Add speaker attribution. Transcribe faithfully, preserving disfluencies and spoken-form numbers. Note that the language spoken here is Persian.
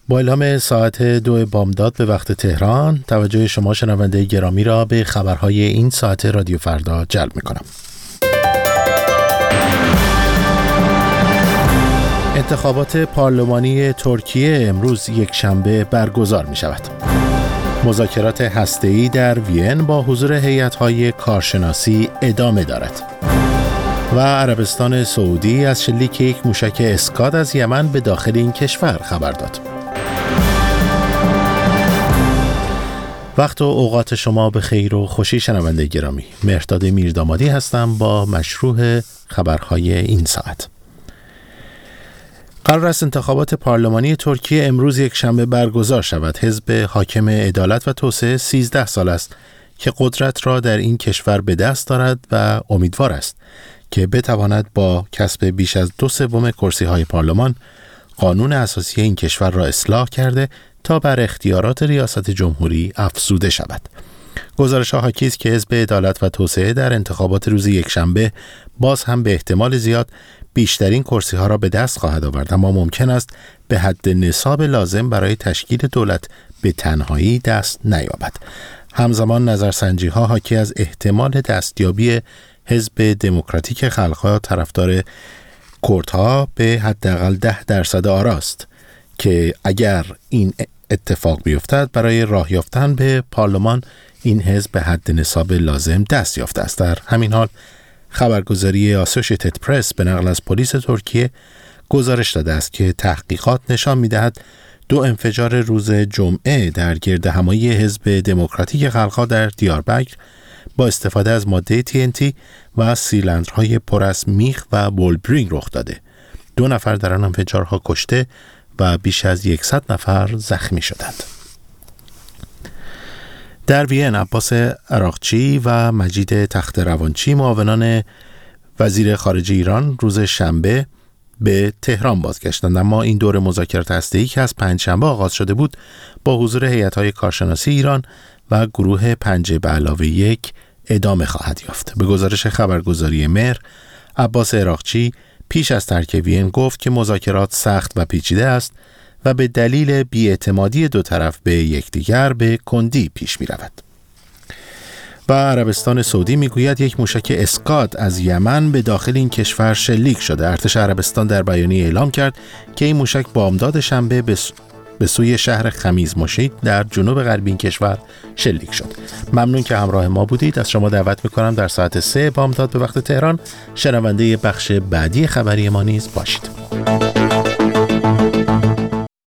Speaker 1: با اعلام ساعت دو بامداد به وقت تهران، توجه شما شنونده گرامی را به خبرهای این ساعت رادیو فردا جلب می‌کنم. انتخابات پارلمانی ترکیه امروز یک شنبه برگزار می‌شود. مذاکرات هسته‌ای در وین با حضور هیئت‌های کارشناسی ادامه دارد. و عربستان سعودی از شلیک یک موشک اسکاد از یمن به داخل این کشور خبر داد. وقت و اوقات شما به خیر و خوشی شنونده گرامی. مهرداد میردامادی هستم با مشروع خبرهای این ساعت. قرار است انتخابات پارلمانی ترکیه امروز یک شنبه برگزار شود. حزب حاکم عدالت و توسعه سیزده سال است که قدرت را در این کشور به دست دارد و امیدوار است که بتواند با کسب بیش از دو سوم کرسی‌های پارلمان قانون اساسی این کشور را اصلاح کرده تا بر اختیارات ریاست جمهوری افزوده شود. گزارش‌ها حاکی است که حزب عدالت و توسعه در انتخابات روز یکشنبه باز هم به احتمال زیاد بیشترین کرسی‌ها را به دست خواهد آورد، اما ممکن است به حد نصاب لازم برای تشکیل دولت به تنهایی دست نیابد. همزمان نظرسنجی‌ها حاکی از احتمال دستیابی حزب دموکراتیک خلق‌ها طرفدار کردها به حداقل ده درصد آراست که اگر این اتفاق بیفتد برای راه یافتن به پارلمان این حزب به حد نصاب لازم دست یافته است. در همین حال خبرگزاری اسوسییتد پرس به نقل از پلیس ترکیه گزارش داده است که تحقیقات نشان می‌دهد دو انفجار روز جمعه در گردهمایی حزب دموکراتیک خلق‌ها در دیاربکر با استفاده از ماده تی ان تی و سیلندرهای پر از میخ و بولبرینگ رخ داده. دو نفر در آن انفجارها کشته و بیش از صد نفر زخمی شدند. در وین عباس عراقچی و مجید تخت روانچی معاونان وزیر خارجه ایران روز شنبه به تهران بازگشتند، اما این دور مذاکرات هسته‌ای که از پنجشنبه آغاز شده بود با حضور هیئت‌های کارشناسی ایران و گروه پنج به علاوه یک ادامه خواهد یافت. به گزارش خبرگزاری مهر، عباس عراقچی پیش از ترک وین گفت که مذاکرات سخت و پیچیده است و به دلیل بی‌اعتمادی دو طرف به یکدیگر به کندی پیش می رود. و عربستان سعودی می گوید یک موشک اسکاد از یمن به داخل این کشور شلیک شده. ارتش عربستان در بیانیه اعلام کرد که این موشک بامداد شنبه به به سوی شهر خمیز مشید در جنوب غربی این کشور شلیک شد. ممنون که همراه ما بودید. از شما دعوت میکنم در ساعت سه بامداد به وقت تهران شنونده بخش بعدی خبری ما نیز باشید.